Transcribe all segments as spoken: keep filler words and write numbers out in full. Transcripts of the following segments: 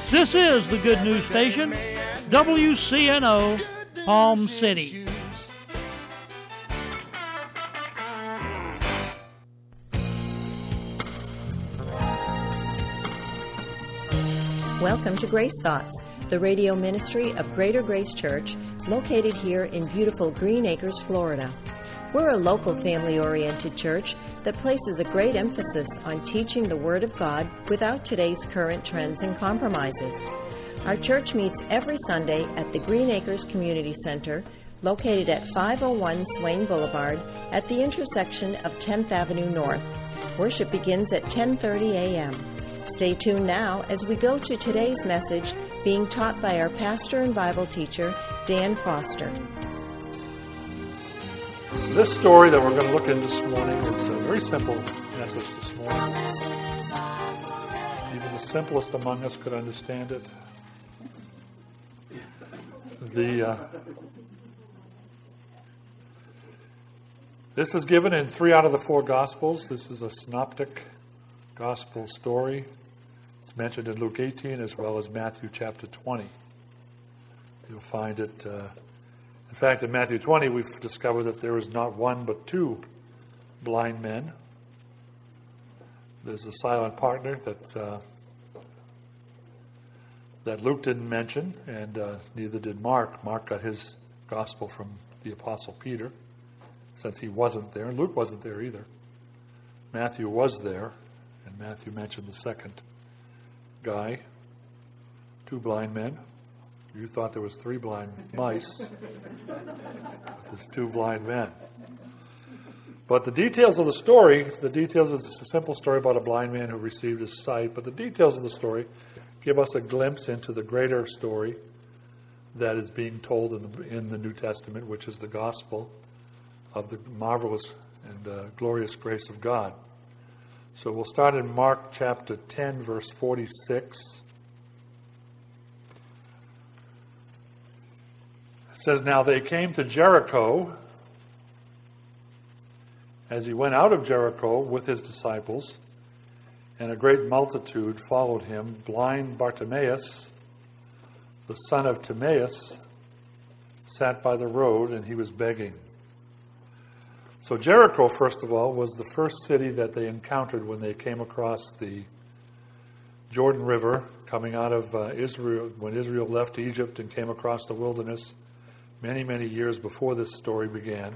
This is the Good News Station, W C N O, Palm City. Welcome to Grace Thoughts, the radio ministry of Greater Grace Church, located here in beautiful Green Acres, Florida. We're a local family-oriented church that places a great emphasis on teaching the Word of God without today's current trends and compromises. Our church meets every Sunday at the Green Acres Community Center, located at five oh one Swain Boulevard at the intersection of tenth Avenue North. Worship begins at ten thirty a.m. Stay tuned now as we go to today's message being taught by our pastor and Bible teacher, Dan Foster. This story that we're going to look at this morning is a very simple message this morning. Even the simplest among us could understand it. The uh, This is given in three out of the four Gospels. This is a synoptic Gospel story. It's mentioned in Luke eighteen as well as Matthew chapter twenty. You'll find it... Uh, In fact, in Matthew twenty, we've discovered that there is not one but two blind men. There's a silent partner that uh, that Luke didn't mention, and uh, neither did Mark. Mark got his gospel from the Apostle Peter, since he wasn't there. Luke wasn't there either. Matthew was there, and Matthew mentioned the second guy, two blind men. You thought there was three blind mice, but there's two blind men. But the details of the story, the details is a simple story about a blind man who received his sight, but the details of the story give us a glimpse into the greater story that is being told in the, in the New Testament, which is the gospel of the marvelous and uh, glorious grace of God. So we'll start in Mark chapter ten, verse forty-six. It says, "Now they came to Jericho. As he went out of Jericho with his disciples, and a great multitude followed him, blind Bartimaeus, the son of Timaeus, sat by the road, and he was begging." So Jericho, first of all, was the first city that they encountered when they came across the Jordan River, coming out of uh, Israel, when Israel left Egypt and came across the wilderness many, many years before this story began.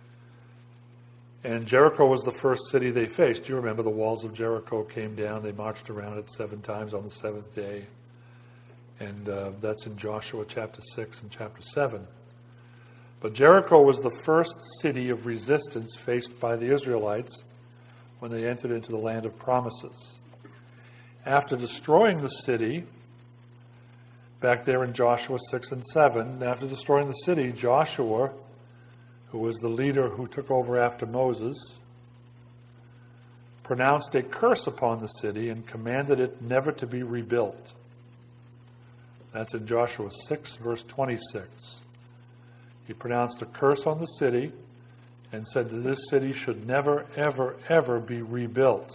And Jericho was the first city they faced. You remember the walls of Jericho came down. They marched around it seven times on the seventh day. And uh, that's in Joshua chapter six and chapter seven. But Jericho was the first city of resistance faced by the Israelites when they entered into the land of promises. After destroying the city, back there in Joshua six and seven, after destroying the city, Joshua, who was the leader who took over after Moses, pronounced a curse upon the city and commanded it never to be rebuilt. That's in Joshua six, verse twenty-six. He pronounced a curse on the city and said that this city should never, ever, ever be rebuilt.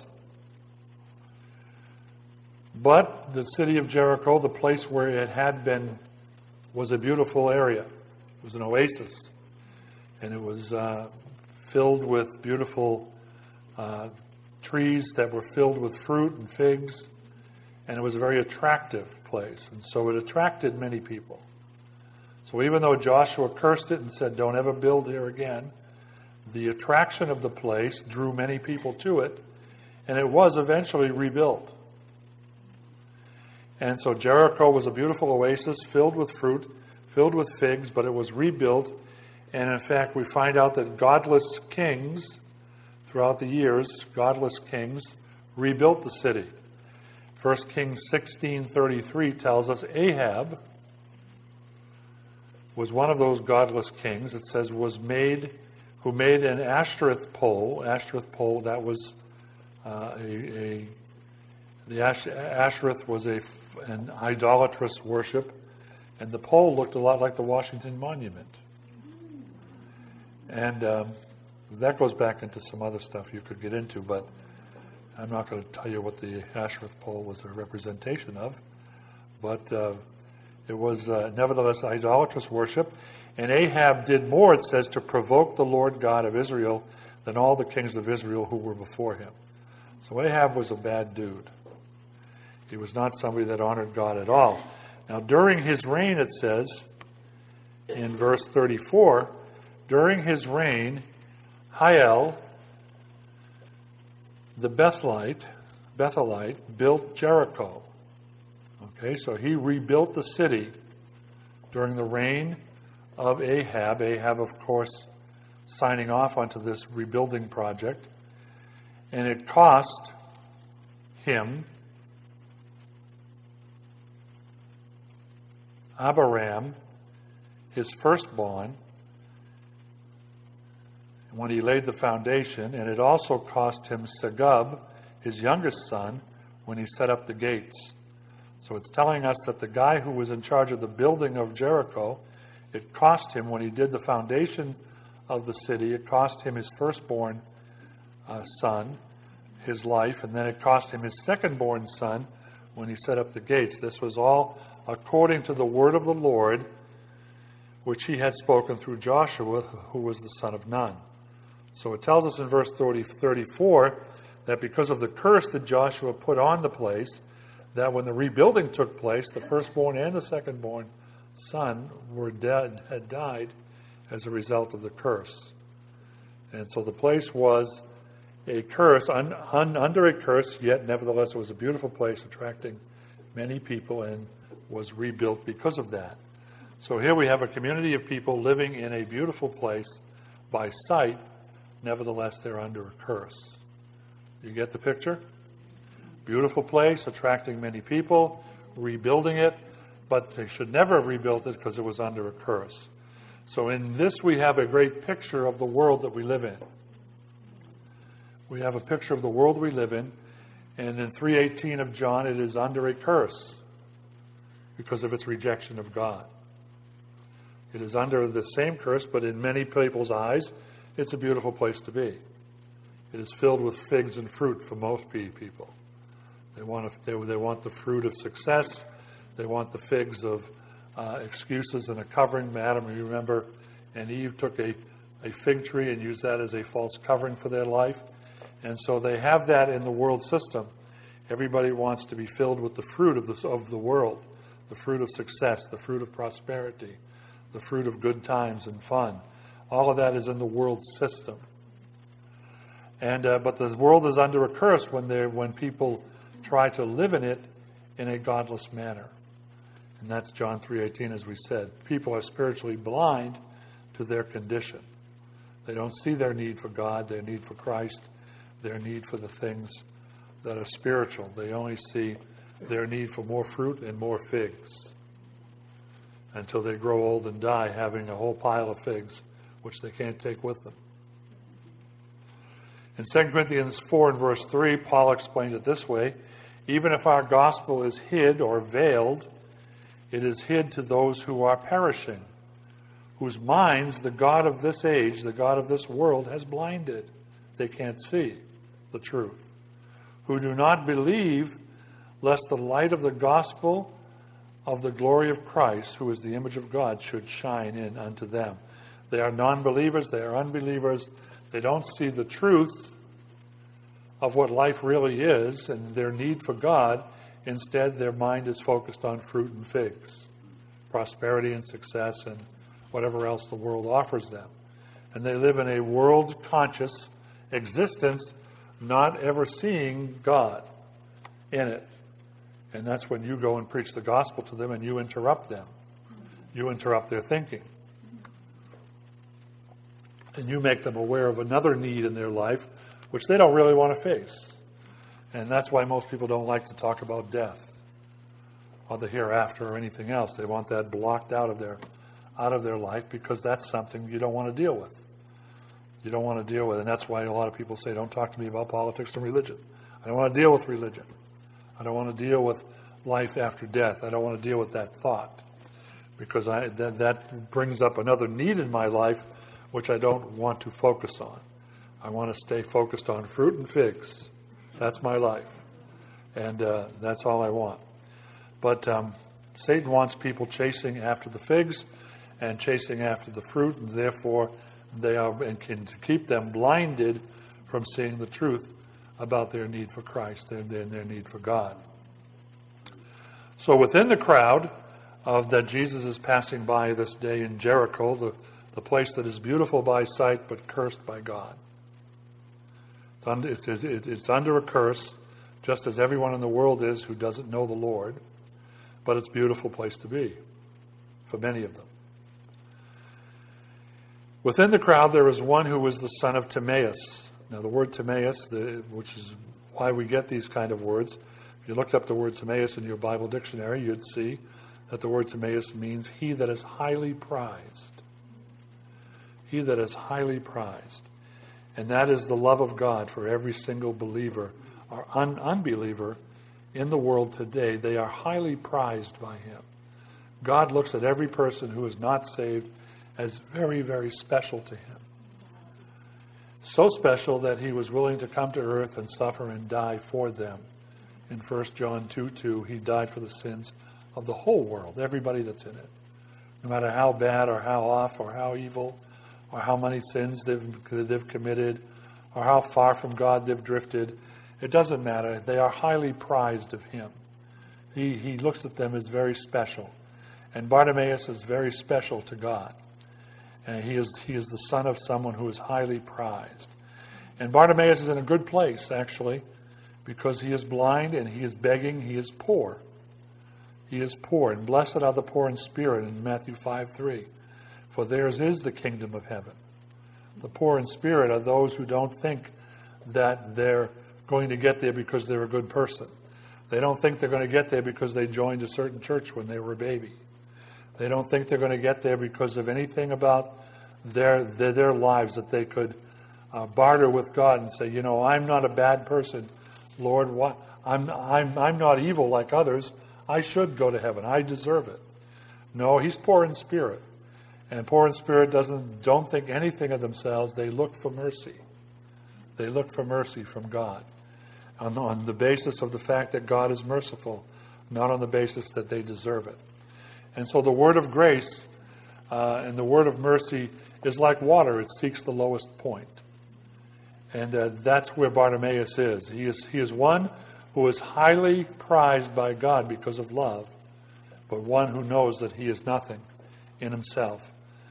But the city of Jericho, the place where it had been, was a beautiful area. It was an oasis. And it was uh, filled with beautiful uh, trees that were filled with fruit and figs. And it was a very attractive place. And so it attracted many people. So even though Joshua cursed it and said, "Don't ever build here again," the attraction of the place drew many people to it. And it was eventually rebuilt. And so Jericho was a beautiful oasis filled with fruit, filled with figs, but it was rebuilt. And in fact, we find out that godless kings, throughout the years, godless kings rebuilt the city. First Kings sixteen thirty-three tells us Ahab was one of those godless kings. It says was made, who made an Ashtoreth pole. Ashtoreth pole, that was uh, a, a the Ash, Ashtoreth was a an idolatrous worship, and the pole looked a lot like the Washington Monument. And um, that goes back into some other stuff you could get into, but I'm not going to tell you what the Ashtoreth pole was a representation of. But uh, it was uh, nevertheless idolatrous worship. And Ahab did more, it says, to provoke the Lord God of Israel than all the kings of Israel who were before him. So Ahab was a bad dude. He was not somebody that honored God at all. Now, during his reign, it says, in verse thirty-four, during his reign, Hiel, the Bethelite, Bethelite, built Jericho. Okay, so he rebuilt the city during the reign of Ahab. Ahab, of course, signing off onto this rebuilding project. And it cost him Abiram, his firstborn, when he laid the foundation, and it also cost him Segub, his youngest son, when he set up the gates. So it's telling us that the guy who was in charge of the building of Jericho, it cost him, when he did the foundation of the city, it cost him his firstborn uh, son, his life, and then it cost him his secondborn son when he set up the gates. This was all according to the word of the Lord, which he had spoken through Joshua, who was the son of Nun. So it tells us in verse thirty, thirty-four that because of the curse that Joshua put on the place, that when the rebuilding took place, the firstborn and the secondborn son were dead, had died as a result of the curse. And so the place was a curse, un, un, under a curse, yet nevertheless it was a beautiful place, attracting many people, and was rebuilt because of that. So here we have a community of people living in a beautiful place by sight, nevertheless they're under a curse. You get the picture? Beautiful place, attracting many people, rebuilding it, but they should never have rebuilt it because it was under a curse. So in this we have a great picture of the world that we live in. We have a picture of the world we live in, and in three eighteen of John, it is under a curse because of its rejection of God. It is under the same curse, but in many people's eyes, it's a beautiful place to be. It is filled with figs and fruit for most people. They want, they, they want the fruit of success. They want the figs of uh, excuses and a covering. Adam, you remember, and Eve took a, a fig tree and used that as a false covering for their life. And so they have that in the world system. Everybody wants to be filled with the fruit of, this, of the world, the fruit of success, the fruit of prosperity, the fruit of good times and fun. All of that is in the world system. And uh, but the world is under a curse when they when people try to live in it in a godless manner. And that's John three eighteen, as we said. People are spiritually blind to their condition. They don't see their need for God, their need for Christ, their need for the things that are spiritual. They only see their need for more fruit and more figs until they grow old and die having a whole pile of figs which they can't take with them. In Second Corinthians four and verse three, Paul explained it this way: even if our gospel is hid or veiled, it is hid to those who are perishing, whose minds the God of this age, the God of this world, has blinded. They can't see the truth. Who do not believe, lest the light of the gospel of the glory of Christ, who is the image of God, should shine in unto them. They are non-believers, they are unbelievers. They don't see the truth of what life really is and their need for God. Instead, their mind is focused on fruit and figs, prosperity and success, and whatever else the world offers them. And they live in a world-conscious existence, not ever seeing God in it. And that's when you go and preach the gospel to them and you interrupt them. You interrupt their thinking. And you make them aware of another need in their life, which they don't really want to face. And that's why most people don't like to talk about death or the hereafter or anything else. They want that blocked out of their out of their life because that's something you don't want to deal with. You don't want to deal with it. And that's why a lot of people say, don't talk to me about politics and religion. I don't want to deal with religion. I don't want to deal with life after death. I don't want to deal with that thought because I, that, that brings up another need in my life which I don't want to focus on. I want to stay focused on fruit and figs. That's my life. And uh, that's all I want. But um, Satan wants people chasing after the figs and chasing after the fruit, and therefore they are, and can to keep them blinded from seeing the truth about their need for Christ and their, their need for God. So within the crowd of that Jesus is passing by this day in Jericho, the, the place that is beautiful by sight but cursed by God. It's under, it's, it's, it's under a curse, just as everyone in the world is who doesn't know the Lord, but it's a beautiful place to be for many of them. Within the crowd there is one who was the son of Timaeus. Now the word Timaeus, the, which is why we get these kind of words, if you looked up the word Timaeus in your Bible dictionary, you'd see that the word Timaeus means he that is highly prized. He that is highly prized. And that is the love of God for every single believer or un- unbeliever in the world today. They are highly prized by him. God looks at every person who is not saved as very, very special to him. So special that he was willing to come to earth and suffer and die for them. In First John two two, he died for the sins of the whole world, everybody that's in it. No matter how bad or how off or how evil or how many sins they've, they've committed or how far from God they've drifted, it doesn't matter. They are highly prized of him. He, he looks at them as very special. And Bartimaeus is very special to God. And he is, he is the son of someone who is highly prized. And Bartimaeus is in a good place, actually, because he is blind and he is begging, he is poor. He is poor, and blessed are the poor in spirit in Matthew five three. For theirs is the kingdom of heaven. The poor in spirit are those who don't think that they're going to get there because they're a good person. They don't think they're going to get there because they joined a certain church when they were a baby. They don't think they're going to get there because of anything about their their, their lives that they could uh, barter with God and say, you know, I'm not a bad person, Lord. What? I'm I'm I'm not evil like others. I should go to heaven. I deserve it. No, he's poor in spirit. And poor in spirit doesn't don't think anything of themselves. They look for mercy. They look for mercy from God on, on the basis of the fact that God is merciful, not on the basis that they deserve it. And so the word of grace uh, and the word of mercy is like water. It seeks the lowest point. And uh, that's where Bartimaeus is. He is he is one who is highly prized by God because of love, but one who knows that he is nothing in himself.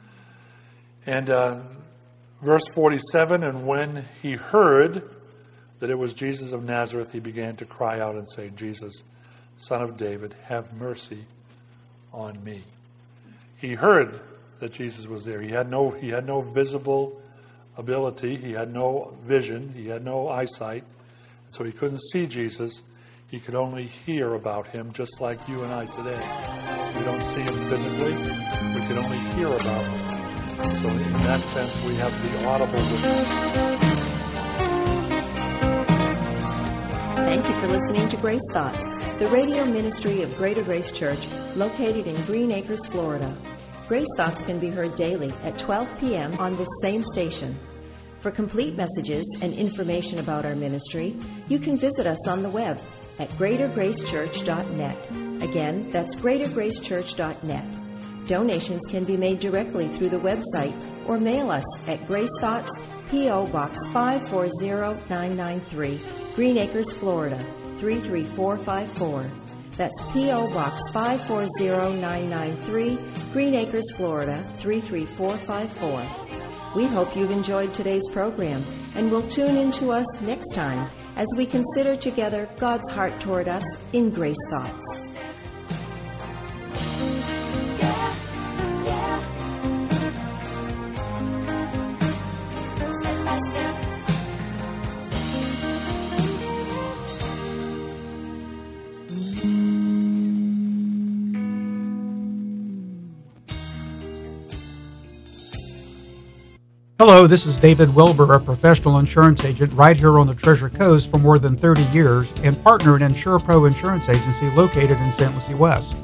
And uh, verse forty-seven, and when he heard that it was Jesus of Nazareth, he began to cry out and say, Jesus, Son of David, have mercy on me. He heard that Jesus was there. He had no, he had no visible ability. He had no vision. He had no eyesight. So he couldn't see Jesus. He could only hear about him, just like you and I today. We don't see him physically. We can only hear about him. So in that sense, we have the audible witness. Thank you for listening to Grace Thoughts, the radio ministry of Greater Grace Church, located in Green Acres, Florida. Grace Thoughts can be heard daily at twelve p.m. on this same station. For complete messages and information about our ministry, you can visit us on the web at greater grace church dot net. Again, that's greater grace church dot net. Donations can be made directly through the website or mail us at Grace Thoughts, P O. Box five four zero nine nine three, Green Acres, Florida, three three four five four. That's P O. Box five four zero nine nine three, Green Acres, Florida, three three four five four. We hope you've enjoyed today's program and will tune in to us next time as we consider together God's heart toward us in Grace Thoughts. Hello, this is David Wilbur, a professional insurance agent right here on the Treasure Coast for more than thirty years and partner at InsurePro Insurance Agency located in Saint Lucie West.